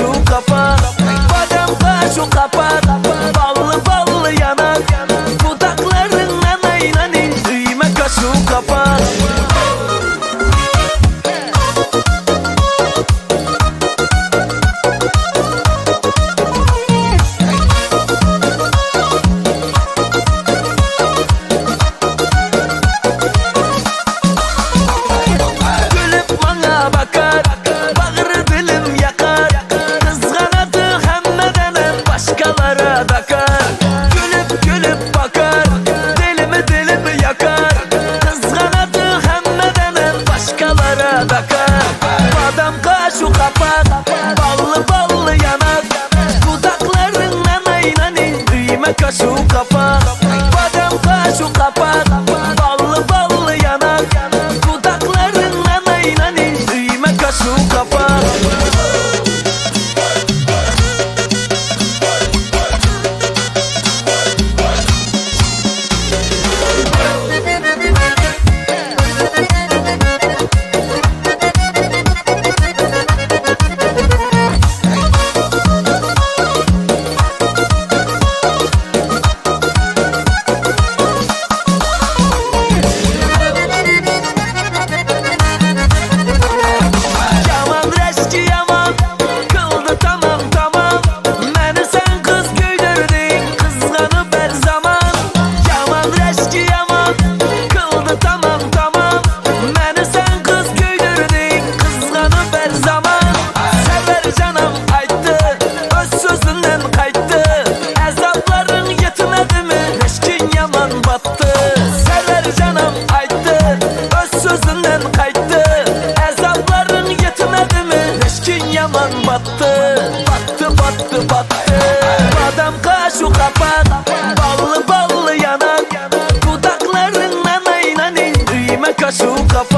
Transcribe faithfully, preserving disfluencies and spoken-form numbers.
kaşu kapak, badem kaşu kapak, ballı ballı yanak, dudakların nanay nanay, düğme kaşu kapak. Badem kaşu kapak, ballı ballı yanak, dudakların nanay nanay, düğme kaşu kapak. Badem kaşu kapak, ballı ballı yanak, dudakların nanay nanay, düğme kaşu kapak. Battı, battı, battı, battı. Badem kaşu kapak, ballı ballı yanak, dudakların nanay nanay, düğme kaşu kapak.